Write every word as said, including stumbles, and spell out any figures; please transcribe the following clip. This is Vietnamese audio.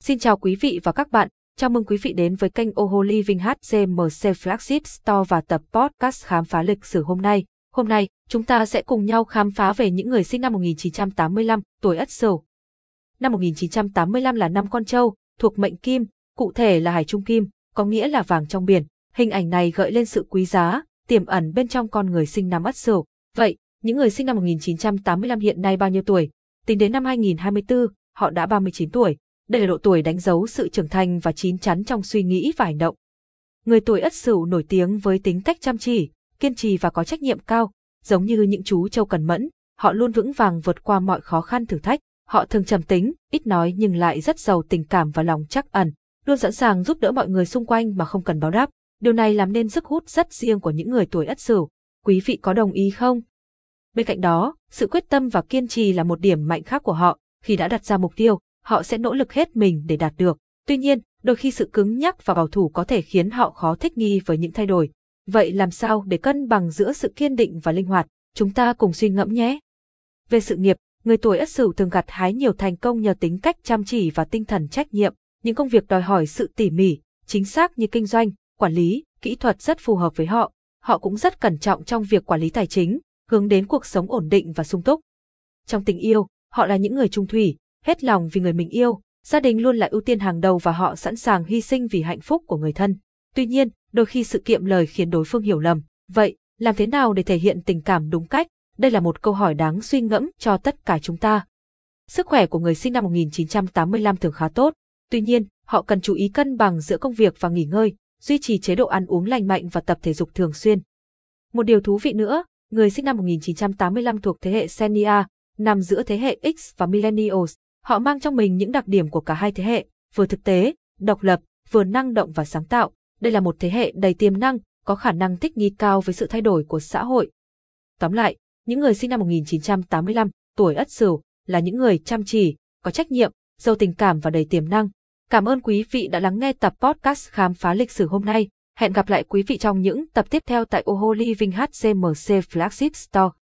Xin chào quý vị và các bạn, chào mừng quý vị đến với kênh Oho Living hát giê em xê Flagship Store và tập podcast khám phá lịch sử hôm nay. Hôm nay, chúng ta sẽ cùng nhau khám phá về những người sinh năm một nghìn chín trăm tám mươi lăm, tuổi Ất Sửu. Năm một nghìn chín trăm tám mươi lăm là năm Con Trâu, thuộc mệnh Kim, cụ thể là Hải Trung Kim, có nghĩa là vàng trong biển. Hình ảnh này gợi lên sự quý giá, tiềm ẩn bên trong con người sinh năm Ất Sửu. Vậy, những người sinh năm một nghìn chín trăm tám mươi lăm hiện nay bao nhiêu tuổi? Tính đến năm hai nghìn không trăm hai mươi tư, họ đã ba mươi chín tuổi. Đây là độ tuổi đánh dấu sự trưởng thành và chín chắn trong suy nghĩ và hành động. Người tuổi Ất Sửu nổi tiếng với tính cách chăm chỉ, kiên trì và có trách nhiệm cao. Giống như những chú trâu cần mẫn, họ luôn vững vàng vượt qua mọi khó khăn thử thách. Họ thường trầm tính, ít nói nhưng lại rất giàu tình cảm và lòng trắc ẩn, luôn sẵn sàng giúp đỡ mọi người xung quanh mà không cần báo đáp. Điều này làm nên sức hút rất riêng của những người tuổi Ất Sửu. Quý vị có đồng ý không? Bên cạnh đó, sự quyết tâm và kiên trì là một điểm mạnh khác của họ. Khi đã đặt ra mục tiêu, họ sẽ nỗ lực hết mình để đạt được. Tuy nhiên, đôi khi sự cứng nhắc và bảo thủ có thể khiến họ khó thích nghi với những thay đổi. Vậy làm sao để cân bằng giữa sự kiên định và linh hoạt? Chúng ta cùng suy ngẫm nhé. Về sự nghiệp, người tuổi Ất Sửu thường gặt hái nhiều thành công nhờ tính cách chăm chỉ và tinh thần trách nhiệm. Những công việc đòi hỏi sự tỉ mỉ, chính xác như kinh doanh, quản lý, kỹ thuật rất phù hợp với họ. Họ cũng rất cẩn trọng trong việc quản lý tài chính, hướng đến cuộc sống ổn định và sung túc. Trong tình yêu, họ là những người trung thủy, hết lòng vì người mình yêu, gia đình luôn là ưu tiên hàng đầu và họ sẵn sàng hy sinh vì hạnh phúc của người thân. Tuy nhiên, đôi khi sự kiệm lời khiến đối phương hiểu lầm. Vậy, làm thế nào để thể hiện tình cảm đúng cách? Đây là một câu hỏi đáng suy ngẫm cho tất cả chúng ta. Sức khỏe của người sinh năm một nghìn chín trăm tám mươi lăm thường khá tốt. Tuy nhiên, họ cần chú ý cân bằng giữa công việc và nghỉ ngơi, duy trì chế độ ăn uống lành mạnh và tập thể dục thường xuyên. Một điều thú vị nữa, người sinh năm một nghìn chín trăm tám mươi lăm thuộc thế hệ Senior, nằm giữa thế hệ X và Millennials. Họ mang trong mình những đặc điểm của cả hai thế hệ, vừa thực tế, độc lập, vừa năng động và sáng tạo. Đây là một thế hệ đầy tiềm năng, có khả năng thích nghi cao với sự thay đổi của xã hội. Tóm lại, những người sinh năm một nghìn chín trăm tám mươi lăm, tuổi Ất Sửu, là những người chăm chỉ, có trách nhiệm, giàu tình cảm và đầy tiềm năng. Cảm ơn quý vị đã lắng nghe tập podcast khám phá lịch sử hôm nay. Hẹn gặp lại quý vị trong những tập tiếp theo tại Oho Living hát giê em xê Flagship Store.